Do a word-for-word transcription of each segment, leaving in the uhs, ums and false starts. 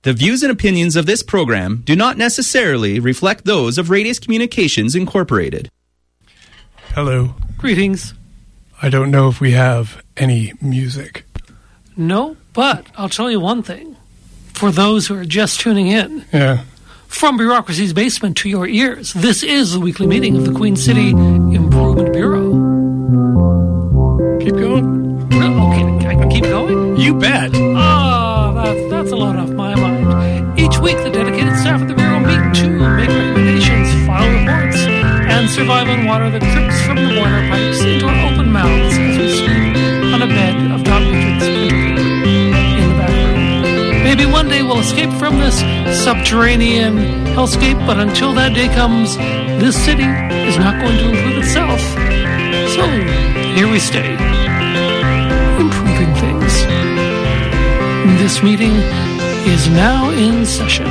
The views and opinions of this program do not necessarily reflect those of Radius Communications Incorporated. Hello. Greetings. I don't know if we have any music. No, but I'll tell you one thing. For those who are just tuning in, Yeah. from Bureaucracy's basement to your ears, this is the weekly meeting of the Queen City Improvement Bureau. Keep going. Well, okay, I can keep going? You bet. Ah, that's, that's a lot off my mind. Each week, the dedicated staff of the Bureau meet to make recommendations, file reports, and survive on water that drips from the boiler pipes into our open mouths as we sleep on a bed of dot matrix printer paper in the back room. Maybe one day we'll escape from this subterranean hellscape, but until that day comes, this city is not going to improve itself. So, here we stay, improving things. This meeting is now in session.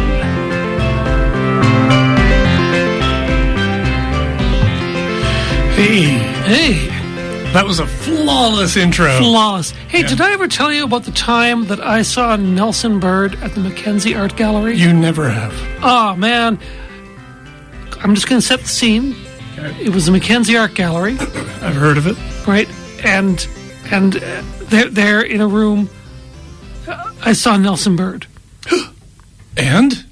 Hey. Hey. That was a flawless intro. Flawless. Hey, Yeah. did I ever tell you about the time that I saw Nelson Bird at the Mackenzie Art Gallery? You never have. Oh, man. I'm just going to set the scene. Okay. It was the Mackenzie Art Gallery, I've heard of it. right? And and uh, they're, they're in a room. Uh, I saw Nelson Bird. And?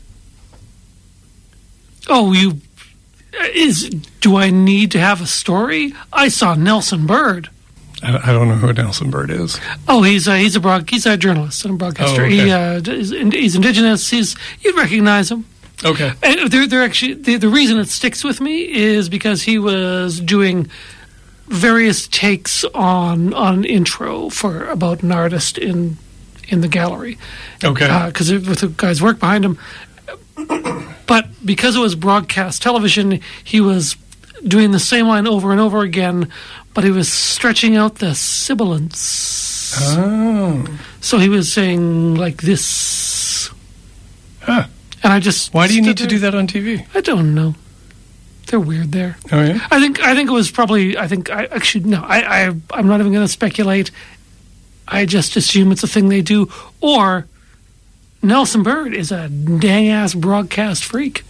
Oh, you... Is do I need to have a story? I saw Nelson Bird. I, I don't know who Nelson Bird is. Oh, he's a, he's a broad, he's a journalist and a broadcaster. Oh, okay. He uh, is, he's indigenous. He's you'd recognize him. Okay. And they're, they're actually the, the reason it sticks with me is because he was doing various takes on on an intro for about an artist in in the gallery. Okay. Because uh, with the guy's work behind him. But because it was broadcast television, he was doing the same line over and over again, but he was stretching out the sibilants. Oh. So he was saying like this. Huh. And I just Why do you stood need to there. do that on T V? I don't know. They're weird there. Oh, yeah? I think I think it was probably I think I actually no, I, I I'm not even gonna speculate. I just assume it's a thing they do. Or Nelson Bird is a dang ass broadcast freak.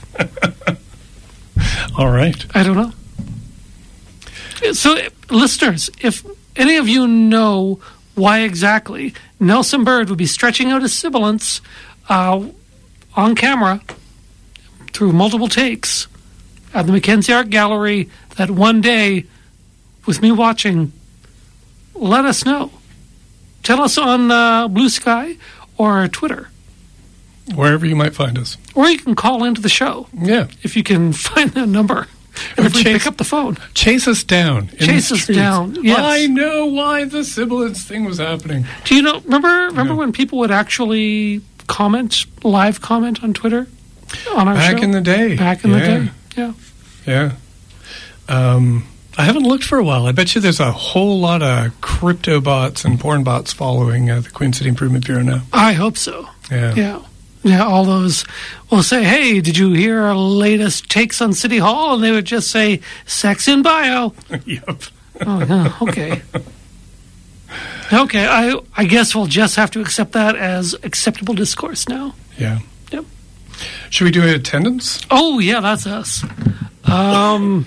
All right. I don't know. So, listeners, if any of you know why exactly Nelson Bird would be stretching out his sibilants uh, on camera through multiple takes at the Mackenzie Art Gallery that one day, with me watching, let us know. Tell us on uh, Blue Sky or Twitter. Wherever you might find us. Or you can call into the show Yeah. if you can find that number. And Or if we chase- pick up the phone. Chase us down. in Chase the us streets. down, yes. I know why the sibilance thing was happening. Do you know? Remember? Remember Yeah. when people would actually comment, live comment on Twitter, on our Back show? in the day. Back in Yeah. the day, yeah. Yeah. Um, I haven't looked for a while. I bet you there's a whole lot of crypto bots and porn bots following uh, the Queen City Improvement Bureau now. I hope so. Yeah. Yeah, yeah. All those will say, "Hey, did you hear our latest takes on City Hall?" And they would just say, "Sex in bio." Yep. Oh, yeah, okay. Okay, I I guess we'll just have to accept that as acceptable discourse now. Yeah. Yep. Should we do attendance? Oh, yeah, that's us. Um,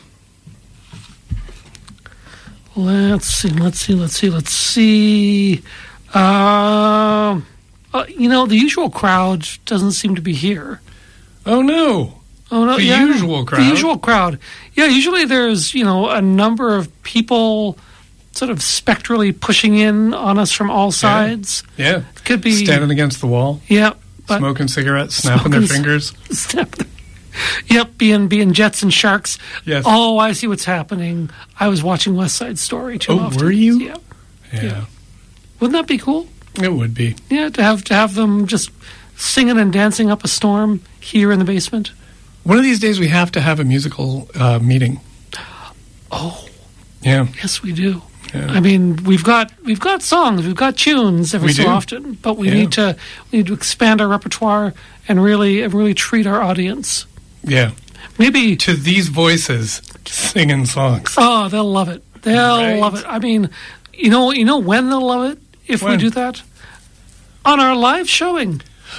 let's see, let's see, let's see, let's see. Uh, uh, you know, the usual crowd doesn't seem to be here. Oh, no. Oh, no, The yeah, usual crowd? The usual crowd. Yeah, usually there's, you know, a number of people sort of spectrally pushing in on us from all sides. Yeah. Could be... Standing against the wall, Yeah. But smoking cigarettes, snapping their Smoking c- fingers. Snap them. Yep, being being Jets and Sharks. Yes. Oh, I see what's happening. I was watching West Side Story too Oh, often. were you? Yeah. Yeah. Yeah. Wouldn't that be cool? It would be. Yeah, to have to have them just singing and dancing up a storm here in the basement. One of these days we have to have a musical uh, meeting. Oh, Yeah. yes, we do. Yeah. I mean, we've got we've got songs, we've got tunes every We so do. often, but we Yeah. need to we need to expand our repertoire and really and really treat our audience. Yeah. Maybe To these voices singing songs. oh, they'll love it. They'll Right. love it. I mean, you know, you know when they'll love it if we When? do that on our live showing.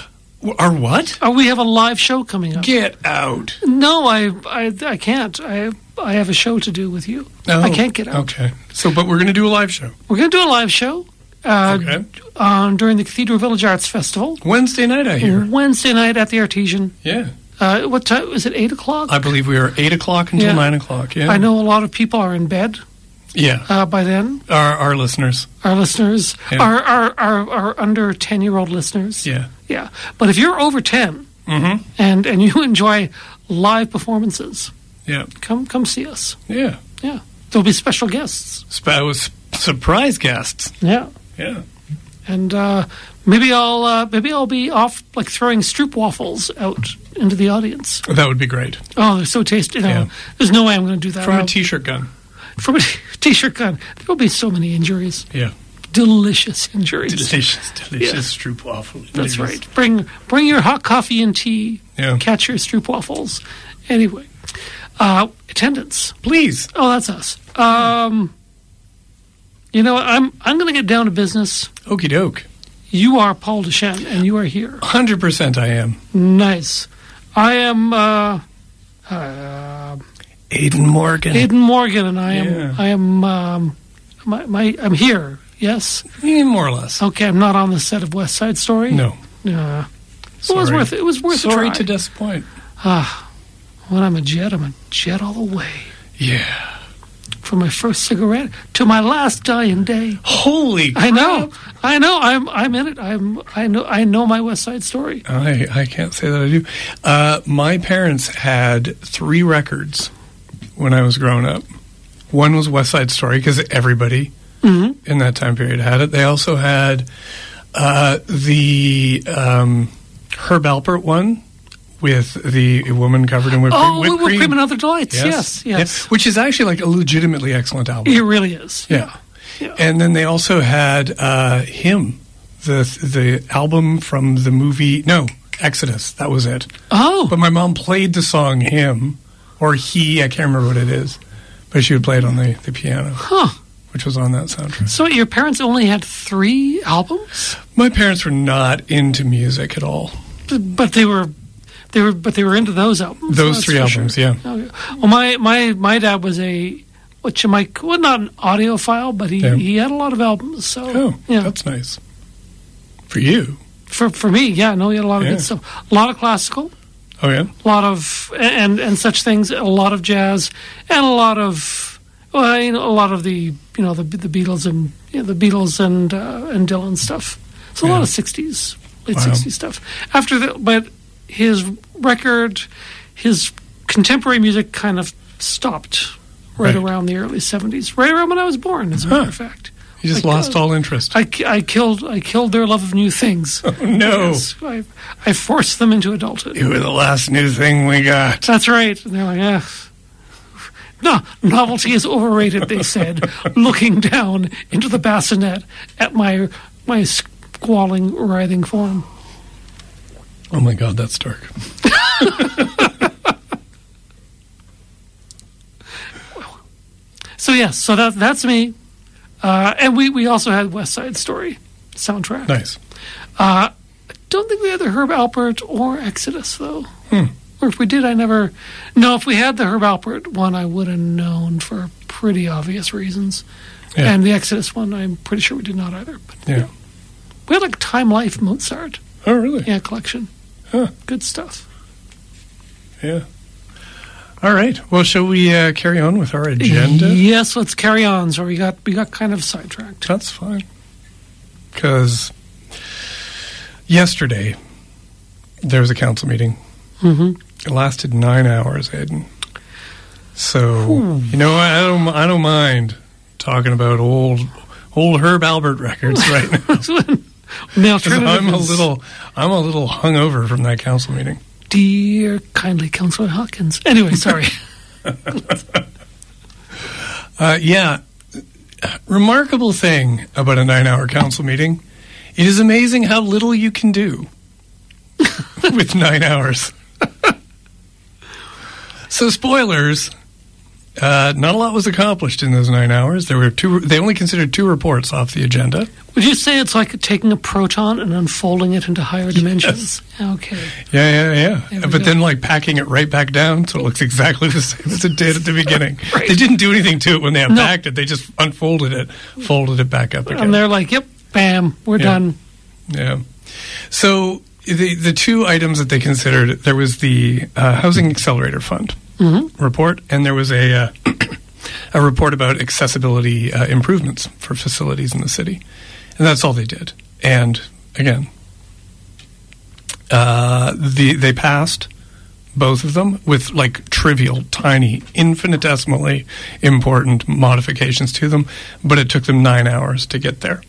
Our what? Oh, we have a live show coming up. Get out. No, I, I, I can't. I, I have a show to do with you. Oh, I can't get out. Okay. So, but we're going to do a live show. We're going to do a live show uh, Okay. on, during the Cathedral Village Arts Festival. Wednesday night, I hear. Wednesday night at the Artesian. Yeah. Uh, what time? Is it eight o'clock? I believe we are eight o'clock until Yeah. nine o'clock. Yeah. I know a lot of people are in bed Yeah. uh, by then. Our, our listeners. Our listeners, Yeah. our, our, our, our under ten-year-old listeners. Yeah. Yeah. But if you're over ten Mm-hmm. and, and you enjoy live performances, Yeah. come come see us. Yeah. Yeah. There'll be special guests. Sp- was surprise guests. Yeah. Yeah. And uh, maybe I'll uh, maybe I'll be off like throwing stroop waffles out into the audience. That would be great. Oh, they're so tasty. No, Yeah. There's no way I'm going to do that. From a I'll- t-shirt gun. From a t-shirt gun. There will be so many injuries. Yeah. Delicious injuries. Delicious, delicious stroop waffle. That's Delicious. right. Bring bring your hot coffee and tea. Yeah. Catch your stroop waffles. Anyway, uh, attendance. Please. Oh, that's us. Um, you know, I'm I'm going to get down to business. Okie doke. You are Paul Duchesne, and you are here. one hundred percent I am. Nice. I am uh, uh, Aidan Morgan. Aidan Morgan, and I am Yeah. I am um, my, my I'm here. Yes. Yeah, more or less. Okay, I'm not on the set of West Side Story. No. Uh, it was Sorry. worth it. It was worth Sorry a try. to disappoint. Ah, when I'm a Jet, I'm a Jet all the way. Yeah. From my first cigarette to my last dying day. Holy crap. I know, I know. I'm, I'm in it. I'm, I know, I know my West Side Story. I, I can't say that I do. Uh, my parents had three records when I was growing up. One was West Side Story, because everybody Mm-hmm. in that time period had it. They also had uh, the um, Herb Alpert one with the woman covered in whipped, Oh, whipped whipped cream. cream and other delights. Yes, yes. Yeah. Which is actually like a legitimately excellent album. It really is. Yeah. Yeah. And then they also had uh, Him, the the album from the movie, no, Exodus. That was it. Oh, But my mom played the song Him, or He, I can't remember what it is. But she would play it on the, the piano, huh. which was on that soundtrack. So your parents only had three albums, My parents were not into music at all. but they were, they were, but they were into those albums. Those that's three for albums, sure. yeah. Okay. Well, my, my, my dad was a what you might well not an audiophile, but he, Yeah. he had a lot of albums. So Oh, yeah, that's nice. For you. for for me, yeah, no, he had a lot of Yeah. good stuff. A lot of classical. Oh, yeah? A lot of and and such things, a lot of jazz, and a lot of well, you know, a lot of the you know the the Beatles and you know, the Beatles and uh, and Dylan stuff. So a lot Yeah. of sixties, late Wow. sixties stuff. After that, but his record, his contemporary music kind of stopped right, Right. around the early seventies, right around when I was born. As a matter Huh. of fact, You just Like, lost uh, all interest. I, ki- I killed I killed their love of new things. Oh, no. Yes, I, I forced them into adulthood. You were the last new thing we got. That's right. And they're like, yeah. No, novelty is overrated, they said, looking down into the bassinet at my my squalling, writhing form. Oh, my God, that's dark. So, yes, so that that's me. Uh, and we, we also had West Side Story soundtrack. Nice. Uh, I don't think we had the Herb Alpert or Exodus, though. Hmm. Or if we did, I never... No, if we had the Herb Alpert one, I would have known for pretty obvious reasons. Yeah. And the Exodus one, I'm pretty sure we did not either. But Yeah. we had like Time Life Mozart, Oh, really? yeah, collection. Huh. Good stuff. Yeah. All right. Well, shall we uh, carry on with our agenda? Yes, let's carry on. So we got we got kind of sidetracked. That's fine. Because yesterday there was a council meeting. Mm-hmm. It lasted nine hours, Aidan. So you know, I don't, I don't mind talking about old, old Herb Alpert records right now. The 'Cause alternative I'm a is, little, I'm a little hungover from that council meeting. dear kindly Councillor Hawkins. Anyway, sorry. Uh, yeah, remarkable thing about a nine-hour council meeting. It is amazing how little you can do with nine hours. So, spoilers, Uh, not a lot was accomplished in those nine hours. There were two. They only considered two reports off the agenda. Would you say it's like taking a proton and unfolding it into higher dimensions? Yes. Okay. Yeah, yeah, yeah. But go. then, like, packing it right back down so it looks exactly the same as it did at the beginning. Right. They didn't do anything to it when they unpacked no. it. They just unfolded it, folded it back up again. And they're like, yep, bam, we're yeah. done. Yeah. So the the two items that they considered, there was the uh, Housing Accelerator Fund mm-hmm. report, and there was a uh, a report about accessibility uh, improvements for facilities in the city. And that's all they did. And again, uh, the they passed both of them with like trivial, tiny, infinitesimally important modifications to them, but it took them nine hours to get there.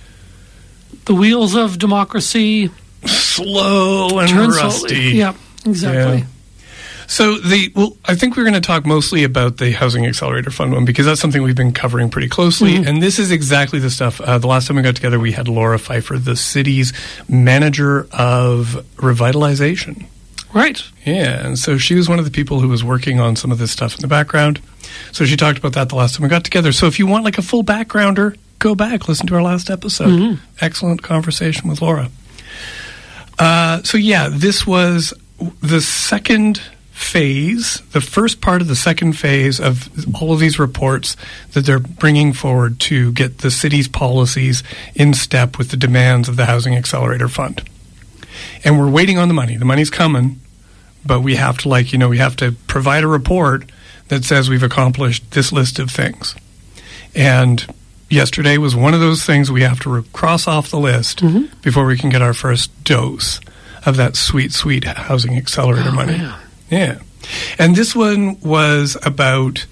The wheels of democracy slow and rusty. Slowly. Yeah, exactly. Yeah. So the well, I think we're going to talk mostly about the Housing Accelerator Fund one because that's something we've been covering pretty closely. Mm-hmm. And this is exactly the stuff. Uh, the last time we got together, we had Laura Pfeiffer, the city's manager of revitalization. Right. Yeah, and so she was one of the people who was working on some of this stuff in the background. So she talked about that the last time we got together. So if you want like a full backgrounder, go back, listen to our last episode. Mm-hmm. Excellent conversation with Laura. Uh, so yeah, this was the second phase, the first part of the second phase of all of these reports that they're bringing forward to get the city's policies in step with the demands of the Housing Accelerator Fund. And we're waiting on the money. The money's coming, but we have to, like, you know, we have to provide a report that says we've accomplished this list of things. And yesterday was one of those things we have to re- cross off the list mm-hmm. before we can get our first dose of that sweet, sweet Housing Accelerator oh, money. Yeah. Yeah. And this one was about,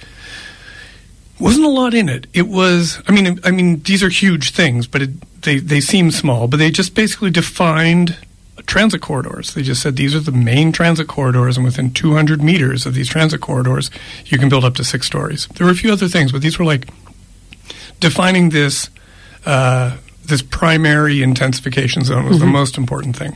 wasn't a lot in it. It was, I mean, I mean, these are huge things, but it, they, they seem small, but they just basically defined transit corridors. They just said these are the main transit corridors, and within two hundred meters of these transit corridors, you can build up to six stories. There were a few other things, but these were like defining this, uh, this primary intensification zone was mm-hmm. the most important thing.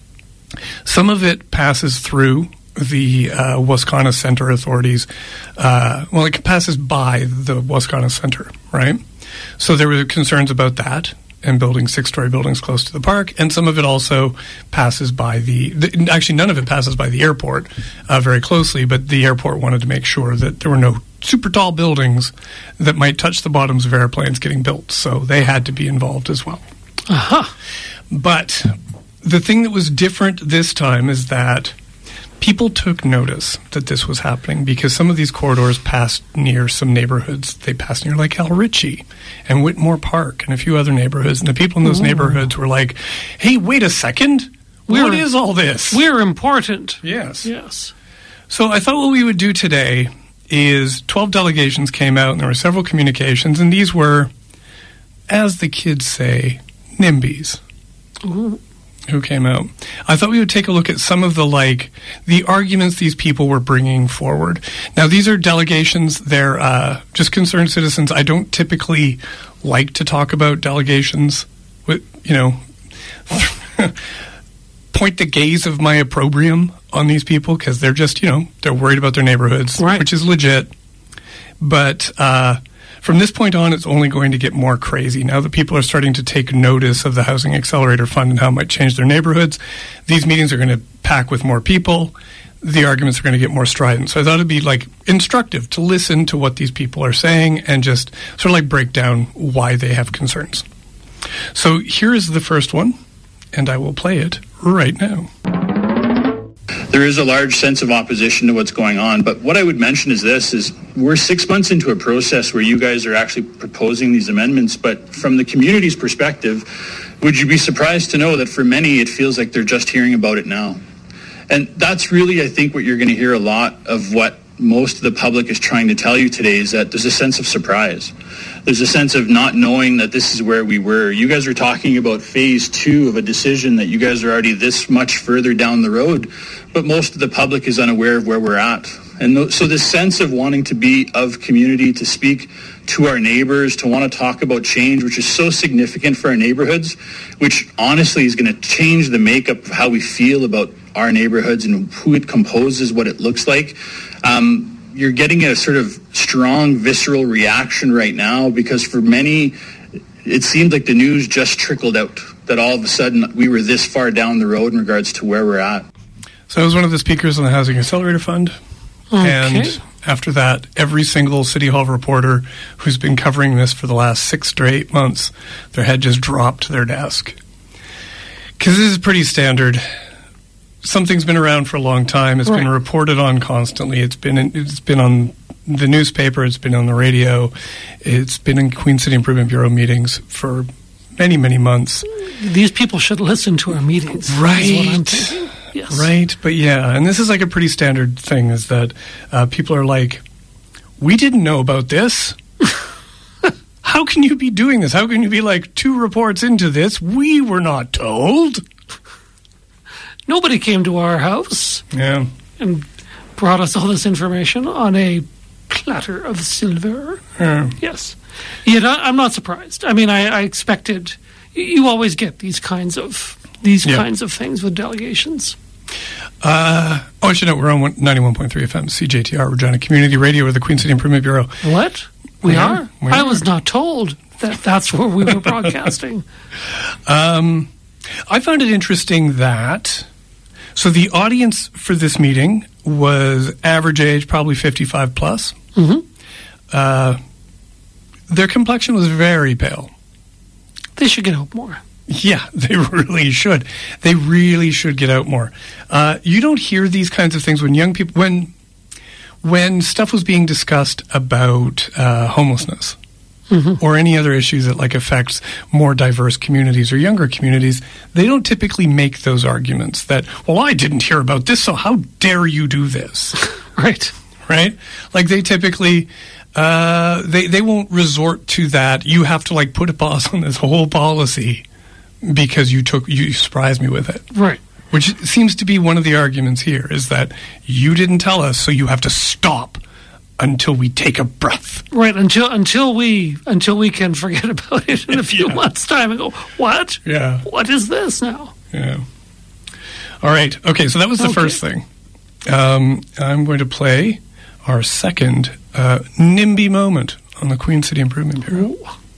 Some of it passes through the uh, Wascana Center authorities. Uh, well, it passes by the Wascana Center, right? So there were concerns about that and building six-story buildings close to the park, and some of it also passes by the, the actually none of it passes by the airport uh, very closely, but the airport wanted to make sure that there were no super tall buildings that might touch the bottoms of airplanes getting built, so they had to be involved as well. Uh-huh. But the thing that was different this time is that people took notice that this was happening because some of these corridors passed near some neighborhoods. They passed near like Al Ritchie and Whitmore Park and a few other neighborhoods. And the people in those Ooh. neighborhoods were like, hey, wait a second. We're, what is all this? We're important. Yes. Yes. So I thought what we would do today is twelve delegations came out and there were several communications. And these were, as the kids say, NIMBYs. Ooh. Who came out. I thought we would take a look at some of the, like, the arguments these people were bringing forward. Now, these are delegations. They're uh, just concerned citizens. I don't typically like to talk about delegations with, you know, point the gaze of my opprobrium on these people because they're just, you know, they're worried about their neighborhoods, right. which is legit. But uh from this point on, it's only going to get more crazy. Now that people are starting to take notice of the Housing Accelerator Fund and how it might change their neighborhoods, these meetings are going to pack with more people. The arguments are going to get more strident. So I thought it'd be like instructive to listen to what these people are saying and just sort of like break down why they have concerns. So here is the first one, and I will play it right now. There is a large sense of opposition to what's going on, but what I would mention is this, is we're six months into a process where you guys are actually proposing these amendments, but from the community's perspective, would you be surprised to know that for many it feels like they're just hearing about it now? And that's really, I think, what you're going to hear a lot of what most of the public is trying to tell you today is that there's a sense of surprise. There's a sense of not knowing that this is where we were. You guys are talking about phase two of a decision that you guys are already this much further down the road, but most of the public is unaware of where we're at. And th- so this sense of wanting to be of community, to speak to our neighbors, to want to talk about change, which is so significant for our neighborhoods, which honestly is going to change the makeup of how we feel about our neighborhoods and who it composes, what it looks like. Um, you're getting a sort of strong, visceral reaction right now because for many, it seemed like the news just trickled out, that all of a sudden we were this far down the road in regards to where we're at. So I was one of the speakers on the Housing Accelerator Fund. Okay. And after that, every single City Hall reporter who's been covering this for the last six to eight months, their head just dropped to their desk. Because this is pretty standard. Something's been around for a long time. It's right. been reported on constantly. It's been in, it's been on the newspaper. It's been on the radio. It's been in Queen City Improvement Bureau meetings for many, many months. These people should listen to our meetings. Right. Is what I'm thinking. Yes. Right. But yeah, and this is like a pretty standard thing is that uh, people are like, we didn't know about this. How can you be doing this? How can you be like two reports into this? We were not told. Nobody came to our house yeah. and brought us all this information on a platter of silver. Yeah. Yes. Yet I, I'm not surprised. I mean, I, I expected... You always get these kinds of these yeah. kinds of things with delegations. Uh, oh, I should note, we're on ninety-one point three F M, C J T R, Regina Community Radio with the Queen City Improvement Bureau. What? We, we are? are? We I are. was not told that that's where we were broadcasting. Um, I found it interesting that... So the audience for this meeting was average age, probably fifty-five plus. Mm-hmm. Uh, their complexion was very pale. They should get out more. Yeah, they really should. They really should get out more. Uh, you don't hear these kinds of things when young people, when when stuff was being discussed about uh, homelessness mm-hmm. or any other issues that like affects more diverse communities or younger communities. They don't typically make those arguments that, well, I didn't hear about this, so how dare you do this? Right. Right? Like they typically... Uh, they, they won't resort to that. You have to like put a pause on this whole policy because you took you surprised me with it. Right. Which seems to be one of the arguments here is that you didn't tell us, so you have to stop until we take a breath. Right, until until we until we can forget about it in a few yeah. months' time and go, what? Yeah. What is this now? Yeah. All right. Okay, so that was the okay. first thing. Um, I'm going to play our second uh, NIMBY moment on the Queen City Improvement Bureau.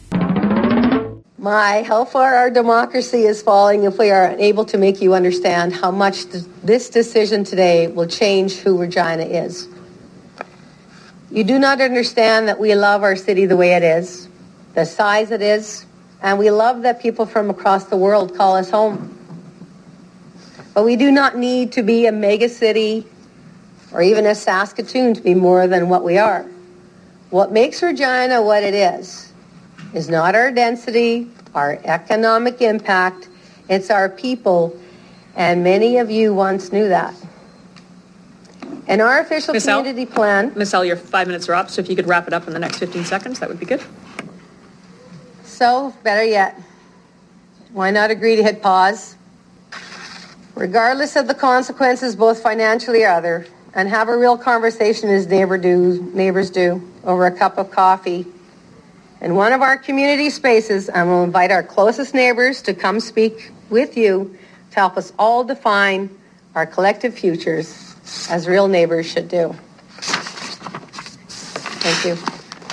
My, how far our democracy is falling if we are unable to make you understand how much th- this decision today will change who Regina is. You do not understand that we love our city the way it is, the size it is, and we love that people from across the world call us home. But we do not need to be a mega city or even a Saskatoon to be more than what we are. What makes Regina what it is is not our density, our economic impact, it's our people, and many of you once knew that. In our official Miz community L, plan... Miz L, your five minutes are up, so if you could wrap it up in the next fifteen seconds, that would be good. So, better yet, why not agree to hit pause, regardless of the consequences, both financially or other, and have a real conversation as neighbor do, neighbors do over a cup of coffee in one of our community spaces, and we'll invite our closest neighbors to come speak with you to help us all define our collective futures as real neighbors should do. Thank you.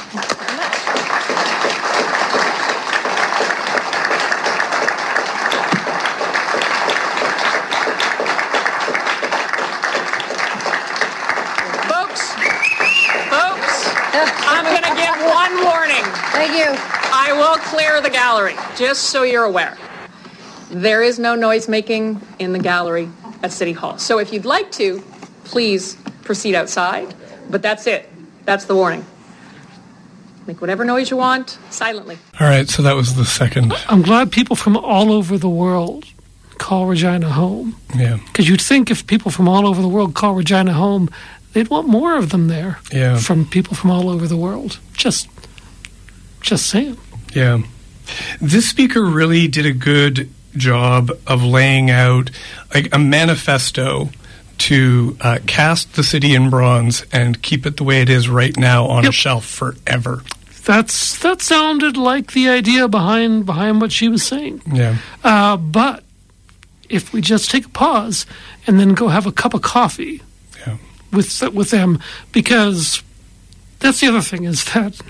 I'm going to give one warning. Thank you. I will clear the gallery, just so you're aware. There is no noise making in the gallery at City Hall. So if you'd like to, please proceed outside. But that's it. That's the warning. Make whatever noise you want, silently. All right, so that was the second. I'm glad people from all over the world call Regina home. Yeah. Because you'd think if people from all over the world call Regina home, they'd want more of them there. Yeah. From people from all over the world. Just, just saying. Yeah. This speaker really did a good job of laying out like a manifesto to uh, cast the city in bronze and keep it the way it is right now on Yep. a shelf forever. That's that sounded like the idea behind behind what she was saying. Yeah. Uh, but if we just take a pause and then go have a cup of coffee, Yeah. with with them, because that's the other thing, is that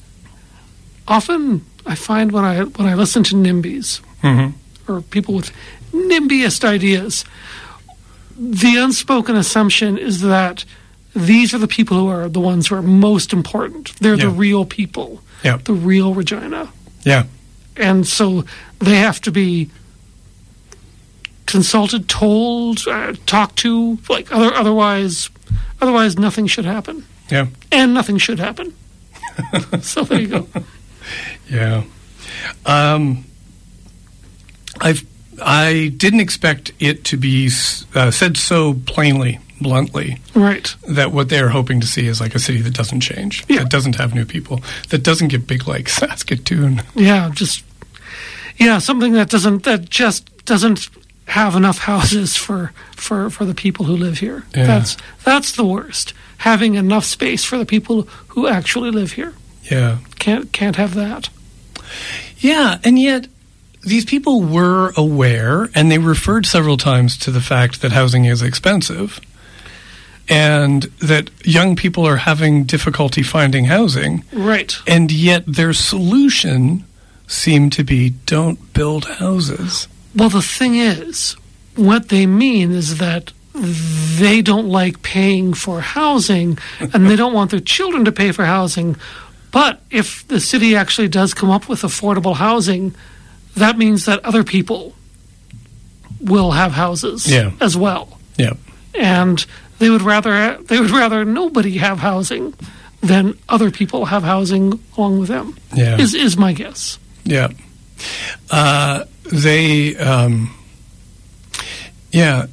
often I find when I when I listen to NIMBYs mm-hmm. or people with NIMBYist ideas, the unspoken assumption is that these are the people who are the ones who are most important. They're yeah. the real people, yeah. the real Regina. Yeah. And so they have to be consulted, told, uh, talked to, like other, otherwise, otherwise nothing should happen. Yeah. And nothing should happen. So there you go. Yeah. Um, I've, I didn't expect it to be uh, said so plainly, bluntly, right, that what they're hoping to see is like a city that doesn't change, yeah. that doesn't have new people, that doesn't get big like Saskatoon. Yeah, just, yeah, something that doesn't, that just doesn't have enough houses for, for, for the people who live here. Yeah. That's, that's the worst. Having enough space for the people who actually live here. Yeah. Can't, can't have that. Yeah, and yet these people were aware, and they referred several times to the fact that housing is expensive and that young people are having difficulty finding housing. Right. And yet their solution seemed to be, don't build houses. Well, the thing is, what they mean is that they don't like paying for housing and they don't want their children to pay for housing. But if the city actually does come up with affordable housing, that means that other people will have houses yeah. as well. Yeah. And they would rather they would rather nobody have housing than other people have housing along with them. Yeah. Is is my guess. Yeah. Uh, they um, yeah.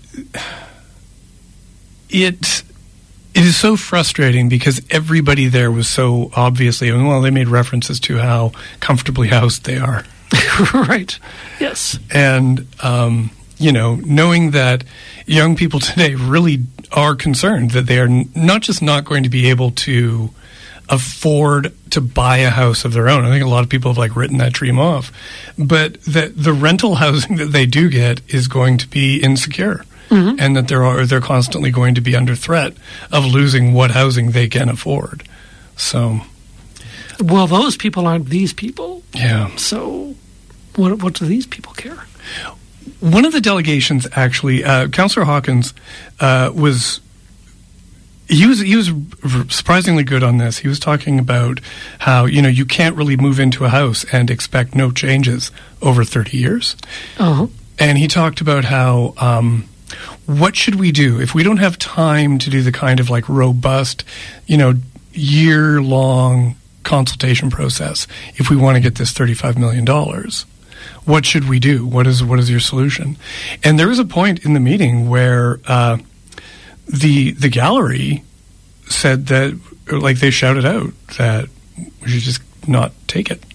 It It is so frustrating because everybody there was so obviously, well, they made references to how comfortably housed they are. Right. Yes. And, um, you know, knowing that young people today really are concerned that they are n- not just not going to be able to afford to buy a house of their own. I think a lot of people have, like, written that dream off. But that the rental housing that they do get is going to be insecure. Mm-hmm. And that they're, are, they're constantly going to be under threat of losing what housing they can afford. So... Well, those people aren't these people. Yeah. So what what do these people care? One of the delegations, actually, uh, Councillor Hawkins, uh, was he was he was surprisingly good on this. He was talking about how, you know, you can't really move into a house and expect no changes over thirty years. Uh-huh. And he talked about how um, what should we do if we don't have time to do the kind of like robust, you know, year long consultation process if we want to get this thirty-five million dollars. What should we do? What is what is your solution? And there was a point in the meeting where uh, the the gallery said that, like, they shouted out that we should just not take it.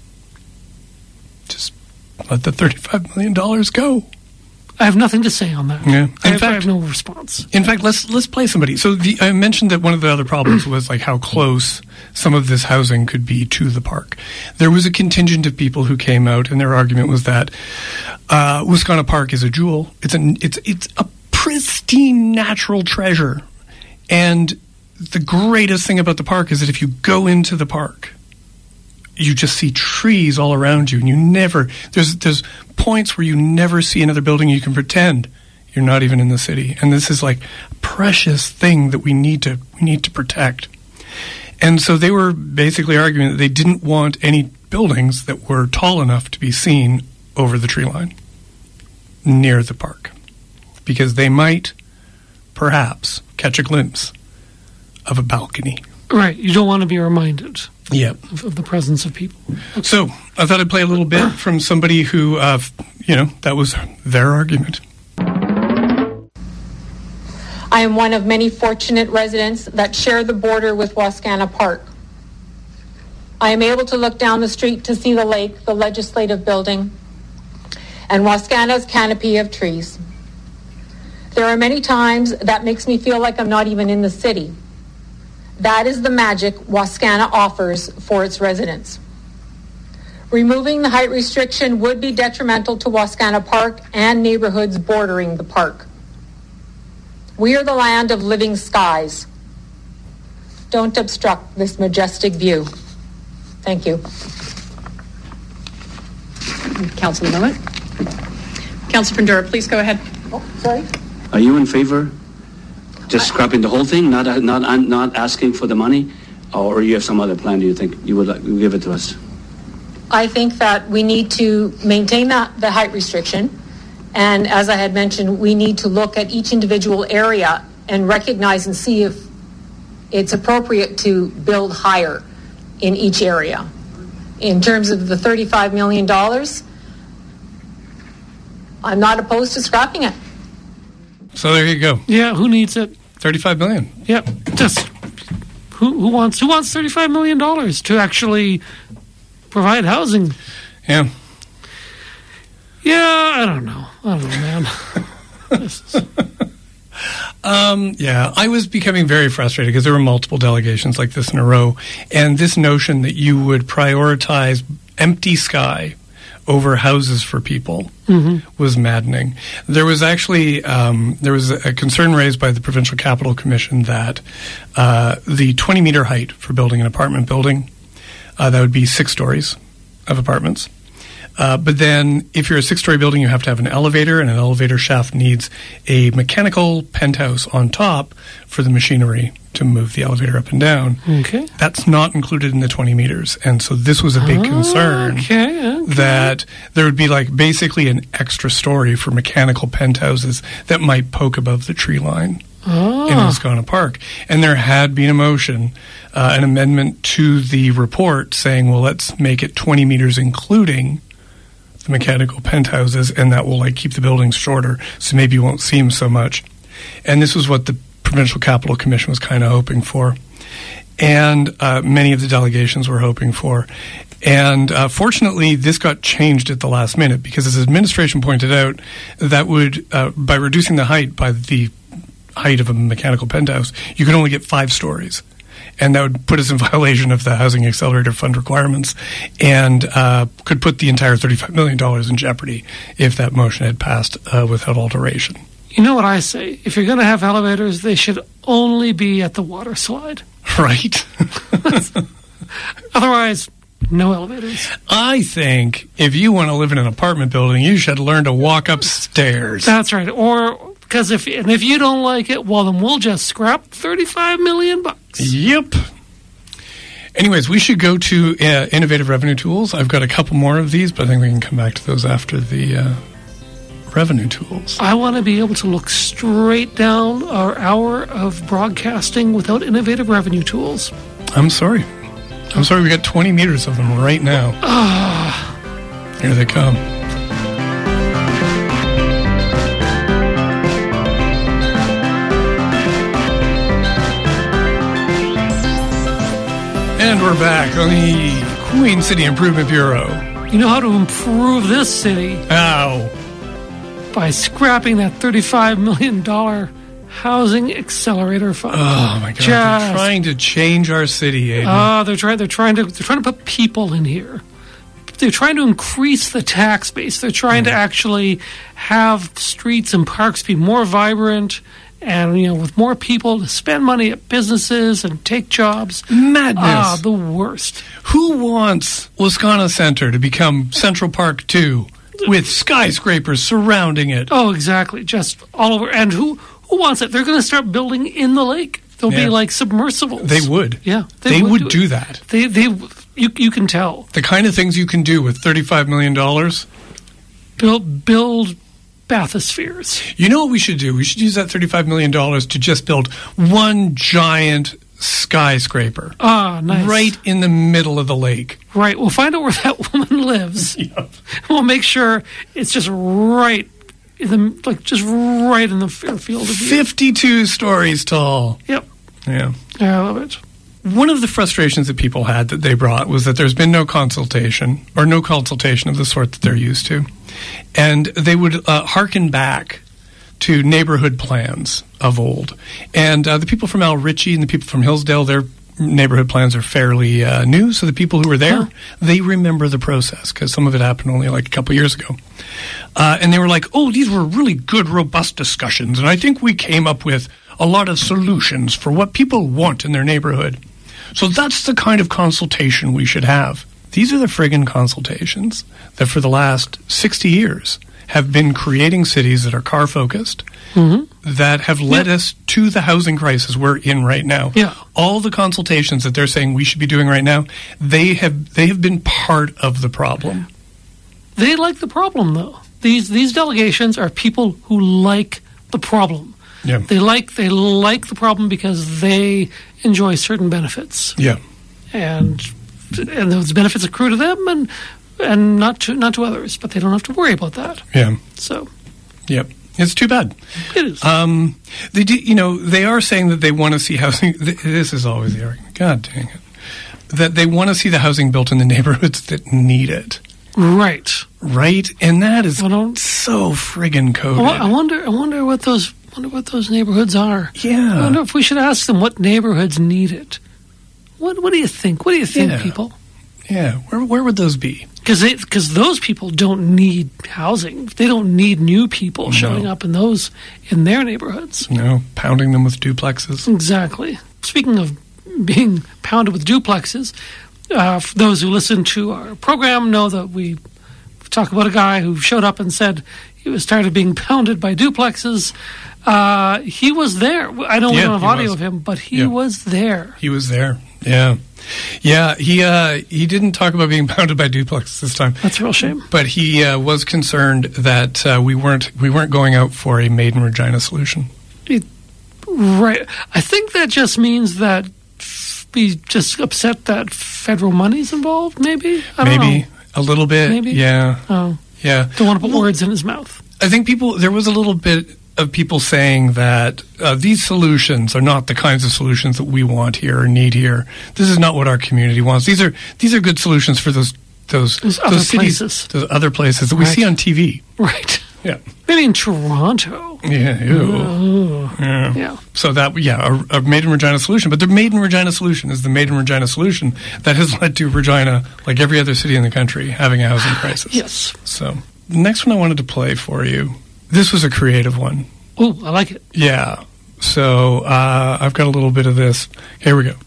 Just let the thirty-five million dollars go. I have nothing to say on that. Yeah. In I, have, fact, I have no response. In fact, let's let's play somebody. So the, I mentioned that one of the other problems was like how close some of this housing could be to the park. There was a contingent of people who came out, and their argument was that uh, Wascana Park is a jewel. It's a it's it's a pristine natural treasure, and the greatest thing about the park is that if you go into the park, you just see trees all around you, and you never there's there's points where you never see another building. You can pretend you're not even in the city, and this is like a precious thing that we need to we need to protect. And so they were basically arguing that they didn't want any buildings that were tall enough to be seen over the tree line near the park, because they might perhaps catch a glimpse of a balcony. Right. You don't want to be reminded. Yeah. Of, of the presence of people. Okay. So I thought I'd play a little bit from somebody who, uh, you know, that was their argument. I am one of many fortunate residents that share the border with Wascana Park. I am able to look down the street to see the lake, the legislative building, and Wascana's canopy of trees. There are many times that makes me feel like I'm not even in the city. That is the magic Wascana offers for its residents. Removing the height restriction would be detrimental to Wascana Park and neighborhoods bordering the park. We are the land of living skies. don't obstruct this majestic view. Thank you. Councillor Millett. Councillor Fundura, please go ahead. Oh, sorry. Are you in favor? Just scrapping the whole thing, not not not asking for the money, or you have some other plan? Do you think you would like to give it to us? I think that we need to maintain that, the height restriction. And as I had mentioned, we need to look at each individual area and recognize and see if it's appropriate to build higher in each area. In terms of the thirty-five million dollars, I'm not opposed to scrapping it. So there you go. Yeah, who needs it? thirty-five million. Yeah, just who who wants who wants thirty-five million dollars to actually provide housing? Yeah. Yeah, I don't know. I don't know, man. This is... Um, yeah, I was becoming very frustrated because there were multiple delegations like this in a row, and this notion that you would prioritize empty sky over houses for people mm-hmm. was maddening. There was actually um, there was a concern raised by the Provincial Capital Commission that uh, the twenty meter height for building an apartment building, uh, that would be six stories of apartments. Uh, but then if you're a six-story building, you have to have an elevator, and an elevator shaft needs a mechanical penthouse on top for the machinery to move the elevator up and down. Okay. That's not included in the twenty meters. And so this was a big oh, concern okay, okay. that there would be like basically an extra story for mechanical penthouses that might poke above the tree line. Oh. In Wascana Park. And there had been a motion, uh, an amendment to the report saying, well, let's make it twenty meters including the mechanical penthouses, and that will like keep the buildings shorter, so maybe you won't see them so much. And this was what the Provincial Capital Commission was kind of hoping for, and uh, many of the delegations were hoping for. And uh, fortunately, this got changed at the last minute because, as administration pointed out, that would, uh, by reducing the height by the height of a mechanical penthouse, you could only get five stories. And that would put us in violation of the Housing Accelerator Fund requirements and uh, could put the entire thirty-five million dollars in jeopardy if that motion had passed uh, without alteration. You know what I say? If you're going to have elevators, they should only be at the water slide. Right. Otherwise, no elevators. I think if you want to live in an apartment building, you should learn to walk upstairs. That's right. Or... Because if and if you don't like it, well, then we'll just scrap thirty-five million bucks. Yep. Anyways, we should go to uh, Innovative Revenue Tools. I've got a couple more of these, but I think we can come back to those after the uh, revenue tools. I want to be able to look straight down our hour of broadcasting without Innovative Revenue Tools. I'm sorry. I'm sorry. We got twenty meters of them right now. Ah. Here they come. And we're back on the Queen City Improvement Bureau. You know how to improve this city? How? By scrapping that thirty-five million dollars Housing Accelerator Fund. Oh my God! Just, they're trying to change our city, Aiden. Oh, uh, they're trying. They're trying to. They're trying to put people in here. They're trying to increase the tax base. They're trying mm. to actually have streets and parks be more vibrant. And, you know, with more people to spend money at businesses and take jobs. Madness. Ah, the worst. Who wants Wascana Center to become Central Park two with skyscrapers surrounding it? Oh, exactly. Just all over. And who, who wants it? They're going to start building in the lake. There'll yeah. be like submersibles. They would. Yeah. They, they would, would do, do that. They, they, you, you can tell. The kind of things you can do with thirty-five million dollars. Build, build. Bathyspheres. You know what we should do? We should use that thirty-five million dollars to just build one giant skyscraper. Ah, nice. Right in the middle of the lake. Right. We'll find out where that woman lives. Yep. We'll make sure it's just right in the, like, just right in the field of view. fifty-two stories tall. Yep. Yeah. Yeah, I love it. One of the frustrations that people had that they brought was that there's been no consultation, or no consultation of the sort that they're used to. And they would uh, hearken back to neighborhood plans of old. And uh, the people from Al Ritchie and the people from Hillsdale, their neighborhood plans are fairly uh, new. So the people who were there, huh. they remember the process because some of it happened only like a couple years ago. Uh, and they were like, oh, these were really good, robust discussions. And I think we came up with a lot of solutions for what people want in their neighborhood. So that's the kind of consultation we should have. These are the friggin' consultations that for the last sixty years have been creating cities that are car-focused, mm-hmm. that have led yeah. us to the housing crisis we're in right now. Yeah. All the consultations that they're saying we should be doing right now, they have they have been part of the problem. They like the problem, though. These these delegations are people who like the problem. Yeah. They like they like the problem because they enjoy certain benefits. Yeah. And and those benefits accrue to them and and not to not to others, but they don't have to worry about that. Yeah. So. Yep. It's too bad. It is. Um, they do, you know, they are saying that they want to see housing. This is always the argument. God dang it. That they want to see the housing built in the neighborhoods that need it. Right. Right? And that is well, so friggin' coded. I wonder I wonder what those wonder what those neighborhoods are. Yeah. I wonder if we should ask them what neighborhoods need it. What what do you think? What do you think, yeah. people? Yeah. Where where would those be? Because because those people don't need housing. They don't need new people no. showing up in those in their neighborhoods. No, pounding them with duplexes. Exactly. Speaking of being pounded with duplexes, uh, for those who listen to our program know that we talk about a guy who showed up and said he was tired of being pounded by duplexes. Uh, he was there. I don't, yeah, don't have audio was. of him, but he yeah. was there. He was there. Yeah. Yeah, he uh, he didn't talk about being pounded by duplexes this time. That's a real shame. But he uh, was concerned that uh, we weren't we weren't going out for a made in Regina solution. It, right. I think that just means that we just upset that federal money's involved. Maybe. I don't maybe know. a little bit. Maybe. Yeah. Oh. Yeah. Don't want to put well, words in his mouth. I think people. There was a little bit of people saying that uh, these solutions are not the kinds of solutions that we want here or need here. This is not what our community wants. These are these are good solutions for those those those, those other cities, places. those other places that we right. see on T V. Right. Yeah. Maybe in Toronto. Yeah. Ew. Oh. Yeah. Yeah. So that yeah, a, a made in Regina solution, but the made in Regina solution is the made in Regina solution that has led to Regina, like every other city in the country, having a housing crisis. Yes. So the next one I wanted to play for you. This was a creative one. Oh, I like it. Yeah. So uh, I've got a little bit of this. Here we go.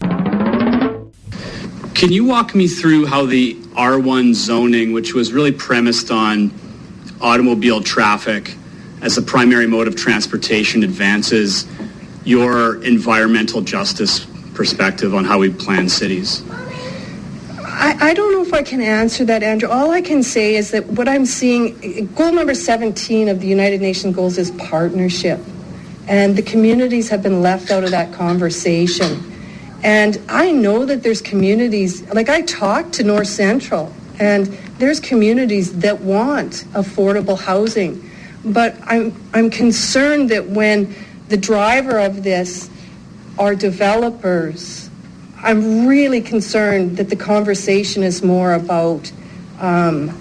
Can you walk me through how the R one zoning, which was really premised on automobile traffic as a primary mode of transportation, advances your environmental justice perspective on how we plan cities? I, I don't know if I can answer that, Andrew. All I can say is that what I'm seeing, goal number seventeen of the United Nations goals is partnership. And the communities have been left out of that conversation. And I know that there's communities, like I talked to North Central, and there's communities that want affordable housing. But I'm I'm concerned that when the driver of this are developers, I'm really concerned that the conversation is more about um,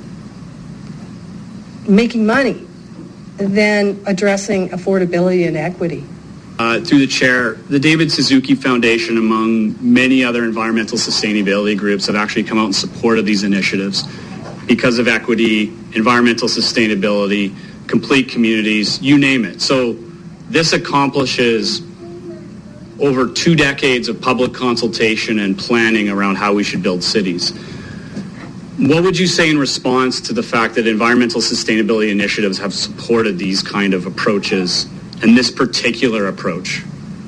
making money than addressing affordability and equity. Uh, through the chair, the David Suzuki Foundation, among many other environmental sustainability groups, have actually come out in support of these initiatives because of equity, environmental sustainability, complete communities, you name it. So this accomplishes over two decades of public consultation and planning around how we should build cities. What would you say in response to the fact that environmental sustainability initiatives have supported these kind of approaches and this particular approach?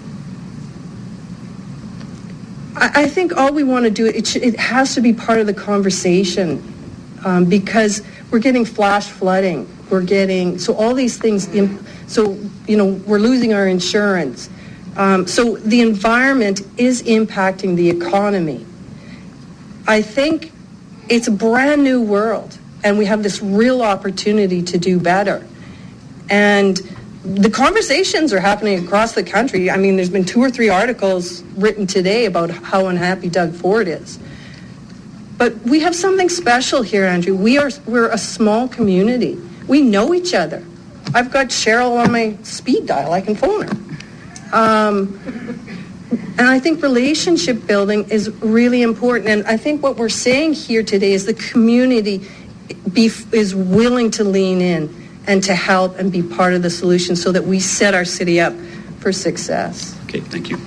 I, I think all we want to do, it, should, it has to be part of the conversation um, because we're getting flash flooding. We're getting, so all these things, in, so, you know, we're losing our insurance. Um, so the environment is impacting the economy. I think it's a brand new world, and we have this real opportunity to do better. And the conversations are happening across the country. I mean, there's been two or three articles written today about how unhappy Doug Ford is. But we have something special here, Andrew. We are, we're a small community. We know each other. I've got Cheryl on my speed dial. I can phone her. Um, and I think relationship building is really important. And I think what we're saying here today is the community be, is willing to lean in and to help and be part of the solution so that we set our city up for success. Okay, thank you.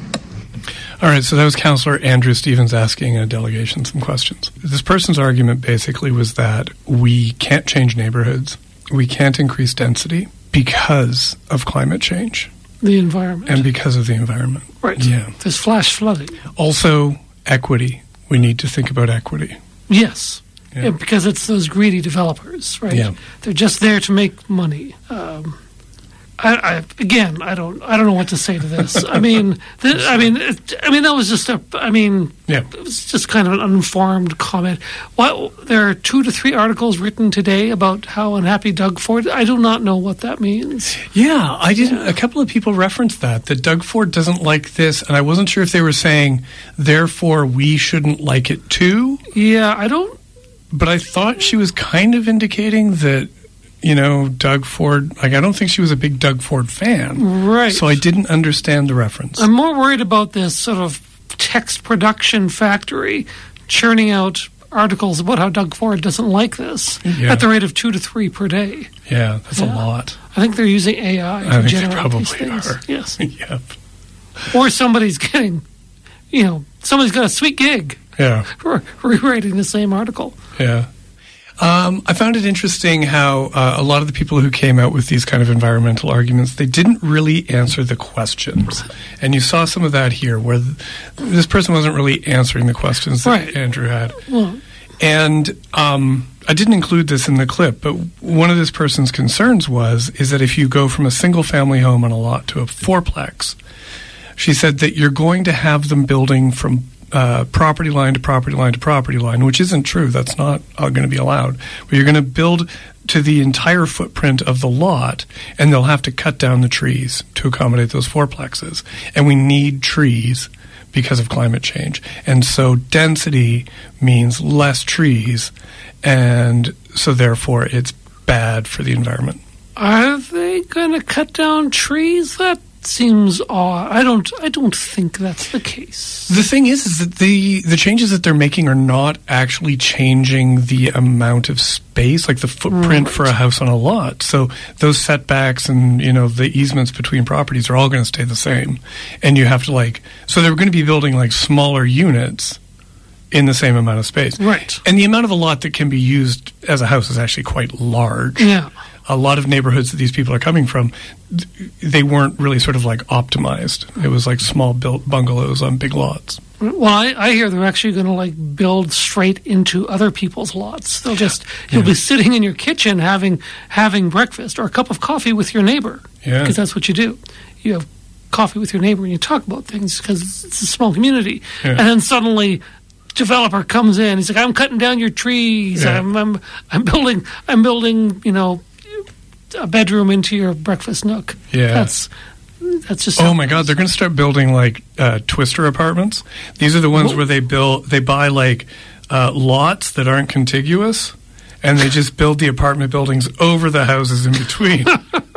All right, so that was Councillor Andrew Stevens asking a delegation some questions. This person's argument basically was that we can't change neighborhoods, we can't increase density because of climate change. The environment. And because of the environment. Right. Yeah. There's flash flooding. Also, equity. We need to think about equity. Yes. Yeah. Yeah, because it's those greedy developers, right? Yeah. They're just there to make money. Um, I, I, again, I don't, I don't know what to say to this. I mean, th- I mean, it, I mean, that was just a, I mean, yeah. it was just kind of an uninformed comment. Why, there are two to three articles written today about how unhappy Doug Ford. I do not know what that means. Yeah, I didn't. Yeah. A couple of people referenced that that Doug Ford doesn't like this, and I wasn't sure if they were saying, therefore, we shouldn't like it too. Yeah, I don't. But I thought she was kind of indicating that, you know, Doug Ford, like, I don't think she was a big Doug Ford fan. Right. So I didn't understand the reference. I'm more worried about this sort of text production factory churning out articles about how Doug Ford doesn't like this yeah. at the rate of two to three per day. Yeah, that's yeah. a lot. I think they're using A I to I think generate they probably these things. Are. Yes. Yep. Or somebody's getting, you know, somebody's got a sweet gig. Yeah. For rewriting the same article. Yeah. Um, I found it interesting how uh, a lot of the people who came out with these kind of environmental arguments, they didn't really answer the questions. And you saw some of that here, where th- this person wasn't really answering the questions that right. Andrew had. Well, and um, I didn't include this in the clip, but one of this person's concerns was is that if you go from a single-family home on a lot to a fourplex, she said that you're going to have them building from Uh, property line to property line to property line, which isn't true. That's not uh, going to be allowed. But you're going to build to the entire footprint of the lot, and they'll have to cut down the trees to accommodate those fourplexes. And we need trees because of climate change. And so density means less trees, and so therefore it's bad for the environment. Are they going to cut down trees? That seems odd. I don't. I don't think that's the case. The thing is, is that the the changes that they're making are not actually changing the amount of space, like the footprint right. for a house on a lot. So those setbacks and you know the easements between properties are all going to stay the same, and you have to like. So they're going to be building like smaller units in the same amount of space, right? And the amount of a lot that can be used as a house is actually quite large. Yeah. A lot of neighborhoods that these people are coming from, they weren't really sort of like optimized. It was like small built bungalows on big lots. Well, I, I hear they're actually going to like build straight into other people's lots. They'll just you'll yeah. be sitting in your kitchen having having breakfast or a cup of coffee with your neighbor. Yeah, because that's what you do. You have coffee with your neighbor and you talk about things because it's a small community. Yeah. And then suddenly, developer comes in. He's like, "I'm cutting down your trees. Yeah. I'm, I'm I'm building I'm building you know." a bedroom into your breakfast nook." Yeah. That's that's just Oh my god, they're going to start building like uh, twister apartments. These are the ones Whoa. where they build they buy like uh, lots that aren't contiguous and they just build the apartment buildings over the houses in between.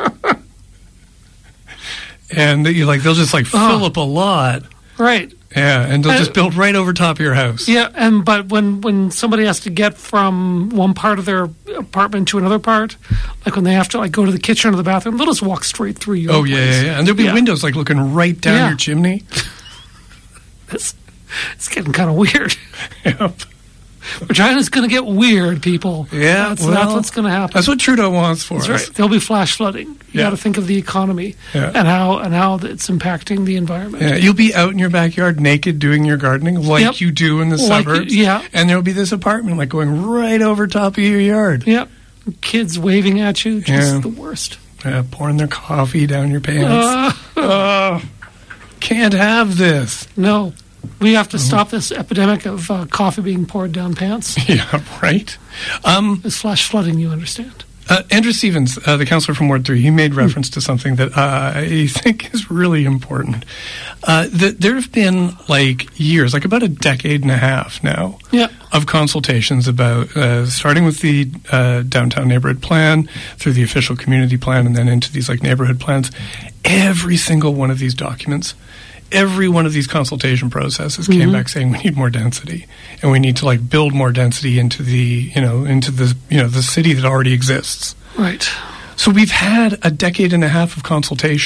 And you like they'll just like fill oh. up a lot. Right. Yeah, and they'll uh, just build right over top of your house. Yeah, and but when, when somebody has to get from one part of their apartment to another part, like when they have to like go to the kitchen or the bathroom, they'll just walk straight through your Oh place. yeah, yeah, yeah. And there'll be yeah. windows like looking right down yeah. your chimney. It's, it's getting kind of weird. Yep. Regina's going to get weird, people. Yeah, that's, well, that's what's going to happen. That's what Trudeau wants for that's us. Right. There'll be flash flooding. You yeah. got to think of the economy yeah. and how and how it's impacting the environment. Yeah, you'll be out in your backyard naked doing your gardening like yep. you do in the like, suburbs. Yeah, and there'll be this apartment like going right over top of your yard. Yep, kids waving at you, just yeah. the worst. Yeah, pouring their coffee down your pants. Uh, uh, can't have this. No. We have to stop this epidemic of uh, coffee being poured down pants. Yeah, right. Um, it's flash flooding, you understand. Uh, Andrew Stevens, uh, the councillor from Ward three, he made reference mm. to something that uh, I think is really important. Uh, that there have been, like, years, like about a decade and a half now, yeah. of consultations about, uh, starting with the uh, downtown neighborhood plan, through the official community plan, and then into these, like, neighborhood plans. Every single one of these documents, every one of these consultation processes came mm-hmm. back saying we need more density and we need to like build more density into the you know into the you know the city that already exists. Right. So we've had a decade and a half of consultation,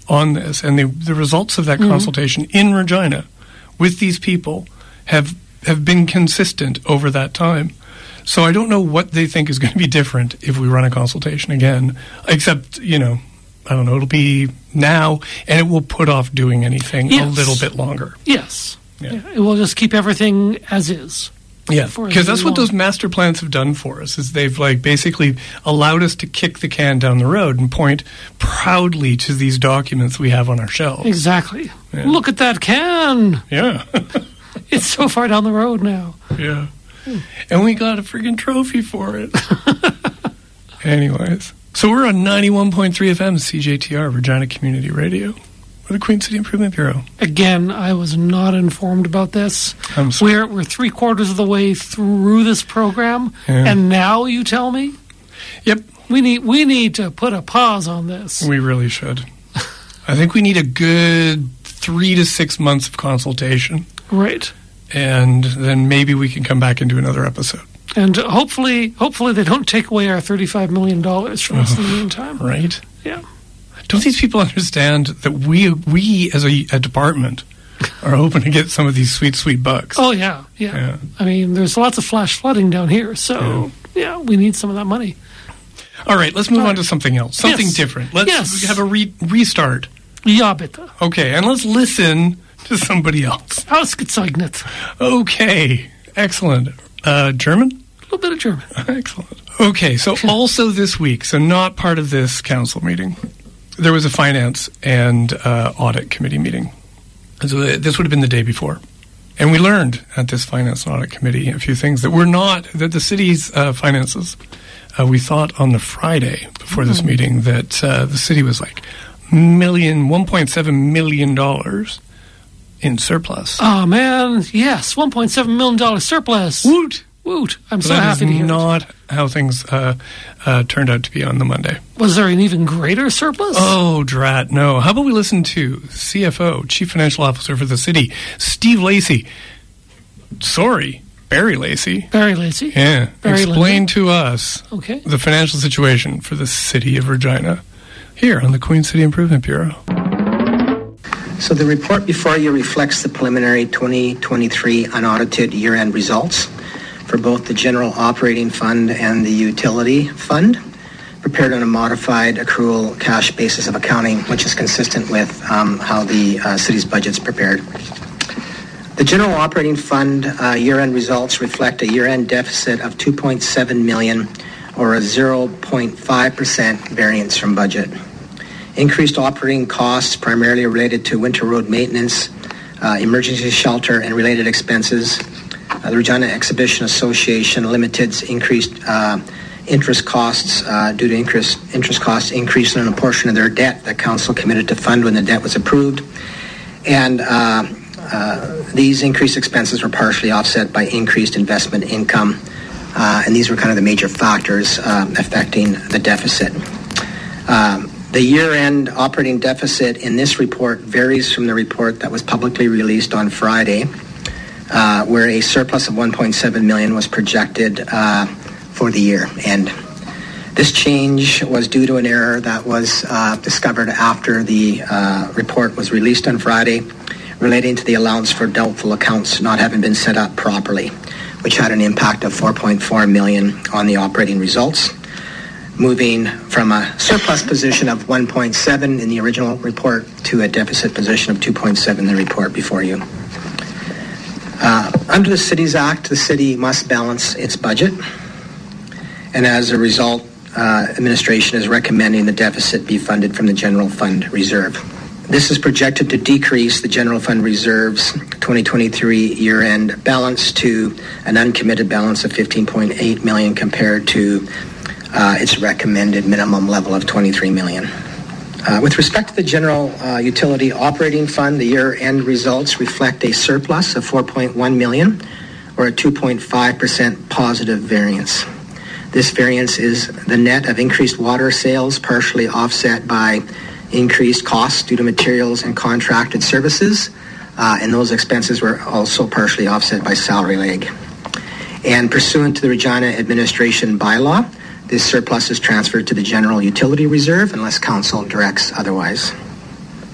on this, and the, the results of that mm-hmm. consultation in Regina with these people have have been consistent over that time. So I don't know what they think is going to be different if we run a consultation again, except, you know, I don't know, it'll be now, and it will put off doing anything yes. a little bit longer. Yes. Yeah. Yeah. It will just keep everything as is. Yeah, because that's what those master plans have done for us, is they've like basically allowed us to kick the can down the road and point proudly to these documents we have on our shelves. Exactly. Yeah. Look at that can. Yeah. It's so far down the road now. Yeah. And we got a friggin' trophy for it. Anyways. So we're on ninety-one point three F M C J T R, Regina Community Radio. We're the Queen City Improvement Bureau. Again, I was not informed about this. I'm sorry. We're, we're three quarters of the way through this program, yeah. and now you tell me? Yep. We need we need to put a pause on this. We really should. I think we need a good three to six months of consultation. Right. And then maybe we can come back and do another episode. And hopefully, hopefully they don't take away our thirty-five million dollars from us in the meantime. Right. Yeah. Don't these people understand that we, we as a, a department, are hoping to get some of these sweet, sweet bucks? Oh, yeah, yeah. yeah. I mean, there's lots of flash flooding down here, so, yeah, yeah we need some of that money. All right, let's move All on right. to something else, something yes. different. Let's yes. have a re- restart. Ja, bitte. Okay, and let's listen to somebody else. Ausgezeichnet. Okay, excellent. Uh, German? A little bit of German. Excellent. Okay, so also this week, so not part of this council meeting, there was a finance and uh, audit committee meeting. So this would have been the day before. And we learned at this finance and audit committee a few things that were not, that the city's uh, finances, uh, we thought on the Friday before mm-hmm. this meeting that uh, the city was like million, one point seven million dollars in surplus. Oh, man, yes, one point seven million dollars surplus. Woot! Woot. I'm but so happy to hear That is not how things uh, uh, turned out to be on the Monday. Was there an even greater surplus? Oh, drat, no. How about we listen to C F O, Chief Financial Officer for the city, Steve Lacey. Sorry, Barry Lacey. Barry Lacey? Yeah. Barry Explain Linda. to us okay. the financial situation for the city of Regina here on the Queen City Improvement Bureau. So the report before you reflects the preliminary twenty twenty-three unaudited year-end results for both the general operating fund and the utility fund, prepared on a modified accrual cash basis of accounting, which is consistent with um, how the uh, city's budget's prepared. The general operating fund uh, year-end results reflect a year-end deficit of two point seven million dollars or a zero point five percent variance from budget. Increased operating costs primarily related to winter road maintenance, uh, emergency shelter, and related expenses. Uh, the Regina Exhibition Association Limited's increased uh, interest costs uh, due to increased interest costs increasing on a portion of their debt that council committed to fund when the debt was approved. And uh, uh, these increased expenses were partially offset by increased investment income. Uh, and these were kind of the major factors uh, affecting the deficit. Um, the year-end operating deficit in this report varies from the report that was publicly released on Friday, uh, where a surplus of one point seven million dollars was projected uh, for the year. And this change was due to an error that was uh, discovered after the uh, report was released on Friday, relating to the allowance for doubtful accounts not having been set up properly, which had an impact of four point four million dollars on the operating results, moving from a surplus position of one point seven in the original report to a deficit position of two point seven in the report before you. Uh, under the Cities Act, the city must balance its budget, and as a result, uh, administration is recommending the deficit be funded from the general fund reserve. This is projected to decrease the general fund reserve's twenty twenty-three year-end balance to an uncommitted balance of fifteen point eight million dollars compared to uh, its recommended minimum level of twenty-three million dollars. Uh, with respect to the general uh, utility operating fund, the year-end results reflect a surplus of four point one million dollars or a two point five percent positive variance. This variance is the net of increased water sales, partially offset by increased costs due to materials and contracted services, uh, and those expenses were also partially offset by salary lag. And pursuant to the Regina Administration Bylaw, this surplus is transferred to the General Utility Reserve unless Council directs otherwise.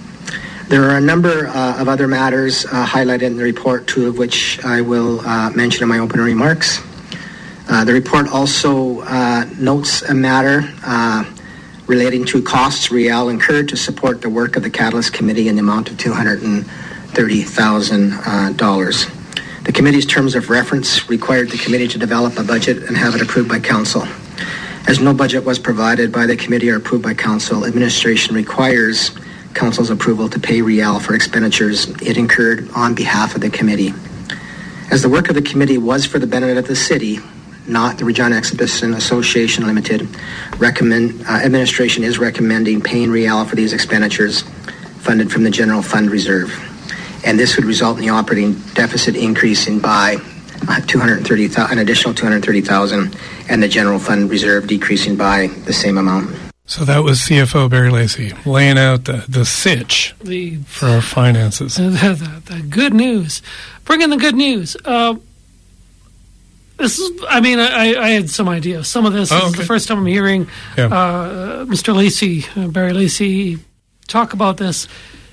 There are a number uh, of other matters uh, highlighted in the report, two of which I will uh, mention in my opening remarks. Uh, the report also uh, notes a matter uh, relating to costs Riel incurred to support the work of the Catalyst Committee in the amount of two hundred thirty thousand dollars. Uh, the committee's terms of reference required the committee to develop a budget and have it approved by council. As no budget was provided by the committee or approved by council, administration requires council's approval to pay Riel for expenditures it incurred on behalf of the committee. As the work of the committee was for the benefit of the city, not the Regina Exhibition Association Limited, recommend uh, administration is recommending paying Riel for these expenditures funded from the general fund reserve. And this would result in the operating deficit increasing by uh, two hundred thirty thousand, an additional two hundred thirty thousand, and the general fund reserve decreasing by the same amount. So that was C F O Barry Lacey laying out the, the sitch the, for our finances. The, the, the good news. Bring in the good news. Uh, this is, I mean, I, I had some idea. Some of this, oh, this okay. is the first time I'm hearing yeah. uh, Mister Lacey, uh, Barry Lacey, talk about this.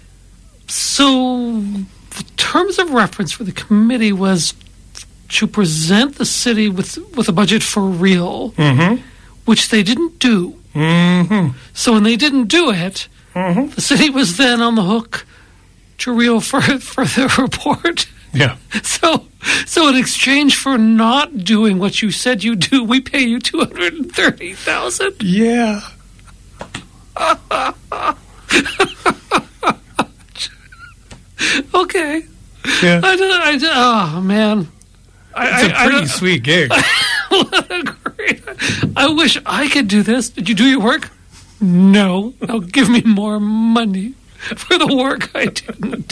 So the terms of reference for the committee was to present the city with, with a budget for real, mm-hmm. which they didn't do. Mm-hmm. So when they didn't do it, mm-hmm. the city was then on the hook to Rio for for the report. Yeah. So so in exchange for not doing what you said you do, we pay you two hundred and thirty thousand. Yeah. Okay. Yeah. I did, I did, oh man. I, it's a I, pretty I sweet gig. What a great. I wish I could do this. Did you do your work? No. Now give me more money for the work I didn't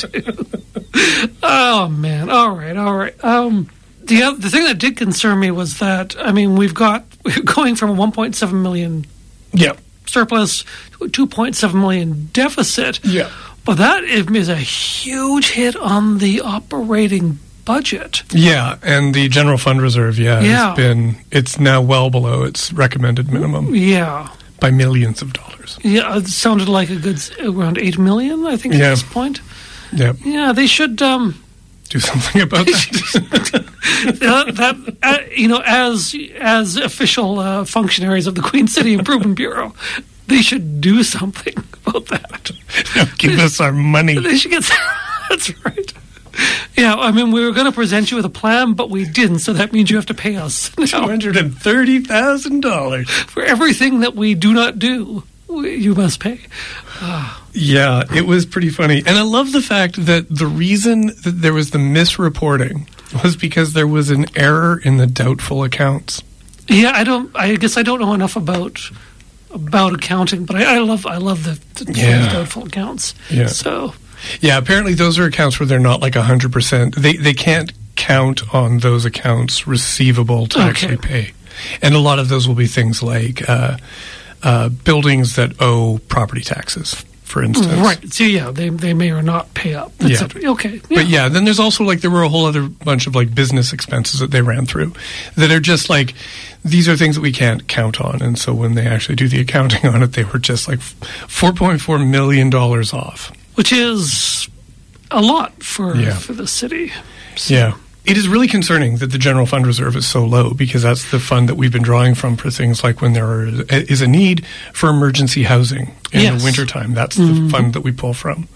do. Oh, man. All right, all right. Um, the other, the thing that did concern me was that, I mean, we've got, we're going from a one point seven million Yeah. surplus to a two point seven million deficit. Yeah. But that is a huge hit on the operating budget. Yeah, and the general fund reserve, yeah, Yeah. has been, it's now well below its recommended minimum Yeah. by millions of dollars. Yeah, it sounded like a good, s- around eight million, I think, at Yeah. this point. Yeah. Yeah, they should, um, Do something about that. uh, that, uh, you know, as, as official uh, functionaries of the Queen City Improvement Bureau, they should do something about that. Give us our money. They should get, that's right. Yeah, I mean, we were going to present you with a plan, but we didn't, so that means you have to pay us two hundred thirty thousand dollars. for everything that we do not do. We, you must pay. Uh, Yeah, it was pretty funny. And I love the fact that the reason that there was the misreporting was because there was an error in the doubtful accounts. yeah, I don't. I guess I don't know enough about about accounting, but I, I love I love the, the Yeah. doubtful accounts. Yeah. So Yeah, apparently those are accounts where they're not like one hundred percent. They they can't count on those accounts receivable to Okay. actually pay. And a lot of those will be things like uh, uh, buildings that owe property taxes, for instance. right. So yeah, they they may or not pay up. That's Yeah. it. Okay. But yeah, then there's also like there were a whole other bunch of like business expenses that they ran through that are just like these are things that we can't count on, and so when they actually do the accounting on it, they were just like four point four million dollars off. Which is a lot for Yeah. for the city. So, Yeah. It is really concerning that the general fund reserve is so low because that's the fund that we've been drawing from for things like when there are, is a need for emergency housing in Yes. the wintertime. That's Mhm. the fund that we pull from.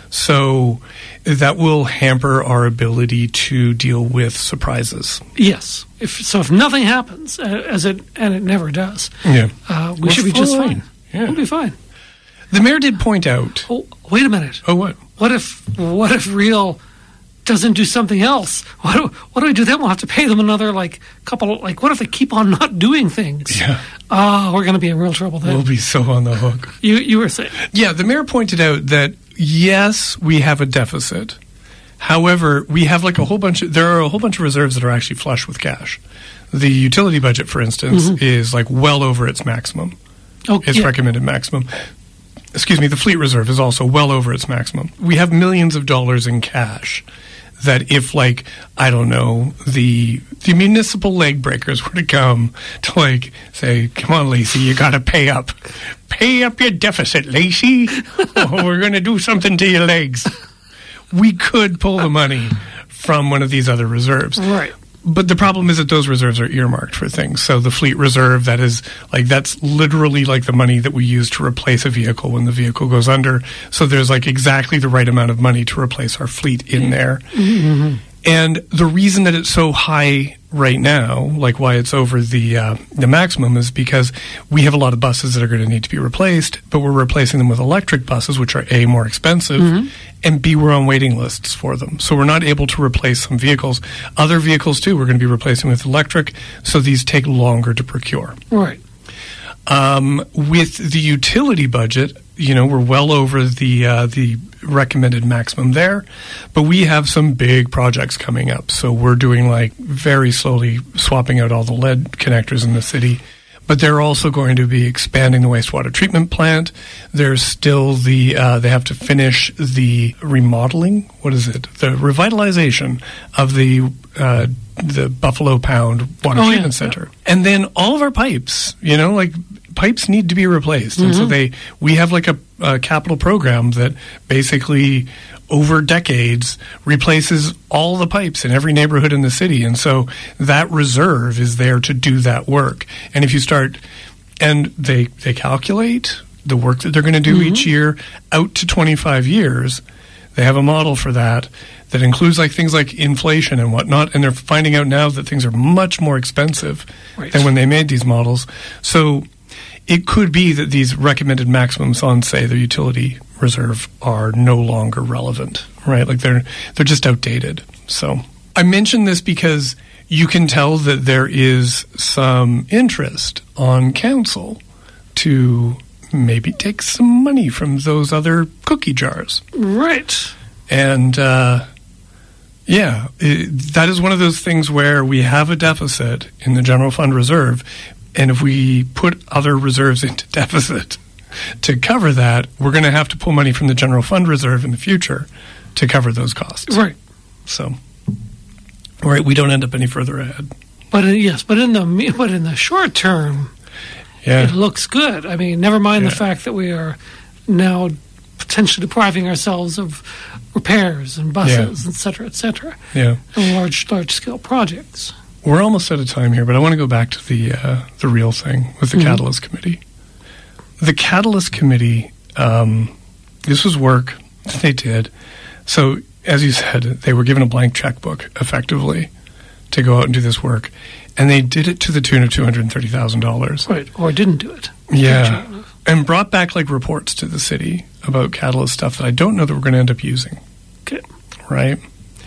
So that will hamper our ability to deal with surprises. Yes. If so, if nothing happens, uh, as it and it never does, Yeah. uh, we We're should be just fine. fine. Yeah. We'll be fine. The mayor did point out. Oh, wait a minute. Oh, what? What if what if Real doesn't do something else? What do, what do we do then? We'll have to pay them another like couple. Like, what if they keep on not doing things? Yeah. Oh, we're going to be in real trouble then. We'll be so on the hook. You you were saying. Yeah, the mayor pointed out that yes, we have a deficit. However, we have like a whole bunch of there are a whole bunch of reserves that are actually flush with cash. The utility budget, for instance, Mhm. is like well over its maximum. Oh, Its yeah. recommended maximum. Excuse me, the fleet reserve is also well over its maximum. We have millions of dollars in cash that if, like, I don't know, the the municipal leg breakers were to come to, like, say, come on, Lacey, you got to pay up. Pay up your deficit, Lacey. Oh, we're going to do something to your legs. We could pull the money from one of these other reserves. Right. But the problem is that those reserves are earmarked for things. So the fleet reserve, that is, like, that's literally like the money that we use to replace a vehicle when the vehicle goes under. So there's, like, exactly the right amount of money to replace our fleet in there. Mm-hmm. And the reason that it's so high right now, like why it's over the uh, the maximum, is because we have a lot of buses that are going to need to be replaced, but we're replacing them with electric buses, which are A, more expensive, Mm-hmm. and B, we're on waiting lists for them. So we're not able to replace some vehicles. Other vehicles, too, we're going to be replacing with electric, so these take longer to procure. Right. Um, with the utility budget, you know, we're well over the uh, the recommended maximum there, but we have some big projects coming up. So we're doing, like, very slowly swapping out all the lead connectors in the city. But they're also going to be expanding the wastewater treatment plant. There's still the, uh, they have to finish the remodeling, what is it? The revitalization of the uh, the Buffalo Pound Water Oh, Treatment yeah, Center. Yeah. And then all of our pipes, you know, like, pipes need to be replaced. Mm-hmm. And so they, we have, like, a, a capital program that basically over decades replaces all the pipes in every neighborhood in the city. And so that reserve is there to do that work. And if you start, and they, they calculate the work that they're going to do mm-hmm. each year out to twenty-five years. They have a model for that that includes, like, things like inflation and whatnot. And they're finding out now that things are much more expensive right. than when they made these models. So it could be that these recommended maximums on, say, the utility reserve are no longer relevant, right? Like, they're they're just outdated. So I mention this because you can tell that there is some interest on council to maybe take some money from those other cookie jars. Right. And, uh, yeah, it, that is one of those things where we have a deficit in the general fund reserve. And if we put other reserves into deficit to cover that, we're going to have to pull money from the general fund reserve in the future to cover those costs. Right. So, right, we don't end up any further ahead. But uh, yes, but in the but in the short term, yeah. it looks good. I mean, never mind yeah. the fact that we are now potentially depriving ourselves of repairs and buses, yeah. et cetera, et cetera, yeah. and large large scale projects. We're almost out of time here, but I want to go back to the uh, the real thing with the mm-hmm. Catalyst Committee. The Catalyst Committee, um, this was work that they did. So, as you said, they were given a blank checkbook, effectively, to go out and do this work. And they did it to the tune of two hundred thirty thousand dollars. Right, or didn't do it. Yeah, and brought back, like, reports to the city about Catalyst stuff that I don't know that we're going to end up using. Okay. Right?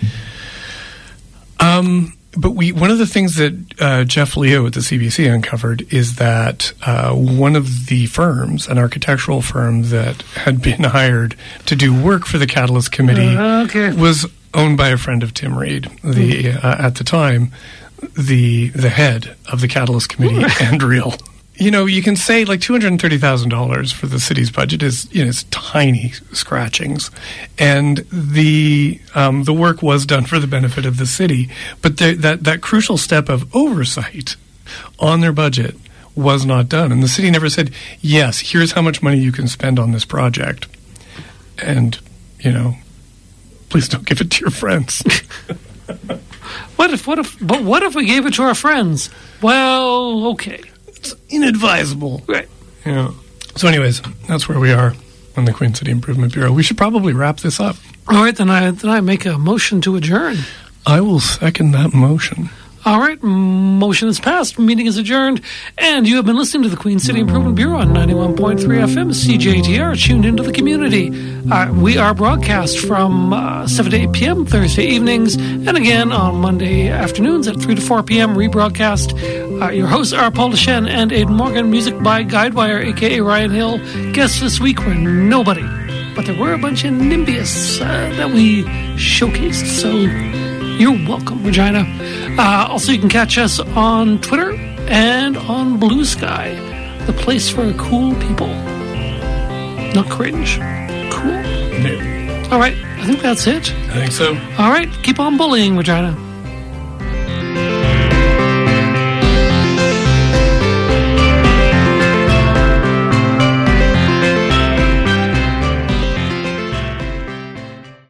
Um... But we one of the things that uh, Jeff Leo at the C B C uncovered is that uh, one of the firms, an architectural firm that had been hired to do work for the Catalyst Committee, uh, okay. was owned by a friend of Tim Reid, the mm. uh, at the time the the head of the Catalyst Committee and Real. You know, you can say, like, two hundred thirty thousand dollars for the city's budget is, you know, it's tiny scratchings. And the um, the work was done for the benefit of the city. But the, that, that crucial step of oversight on their budget was not done. And the city never said, yes, here's how much money you can spend on this project. And, you know, please don't give it to your friends. What if, what if, but what if we gave it to our friends? Well, okay. It's inadvisable. Right. Yeah. So anyways, that's where we are on the Queen City Improvement Bureau. We should probably wrap this up. All right, then I then I make a motion to adjourn. I will second that motion. All right, motion is passed. Meeting is adjourned. And you have been listening to the Queen City Improvement Bureau on ninety-one point three F M, C J T R, tuned into the community. Uh, we are broadcast from uh, seven to eight p.m. Thursday evenings, and again on Monday afternoons at three to four p.m. rebroadcast. Uh, your hosts are Paul Deschen and Aidan Morgan. Music by Guidewire, a k a. Ryan Hill. Guests this week were nobody, but there were a bunch of Nimbius uh, that we showcased, so you're welcome, Regina. Uh, also, you can catch us on Twitter and on Blue Sky, the place for cool people. Not cringe. Cool. No. All right, I think that's it. I think so. All right, keep on bullying, Regina.